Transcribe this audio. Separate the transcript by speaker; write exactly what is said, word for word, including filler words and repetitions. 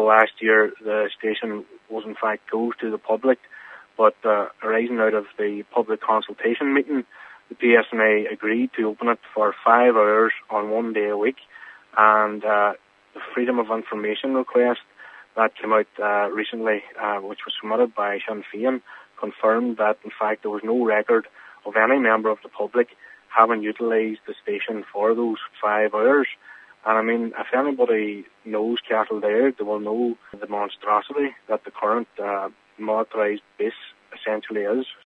Speaker 1: last year the station was in fact closed to the public, but uh, arising out of the public consultation meeting, the P S N I agreed to open it for five hours on one day a week, and uh, the Freedom of Information request that came out uh, recently, uh, which was submitted by Sinn Féin, confirmed that in fact there was no record of any member of the public having utilised the station for those five hours. And I mean, if anybody knows Castledare, they will know the monstrosity that the current uh, militarised base essentially is.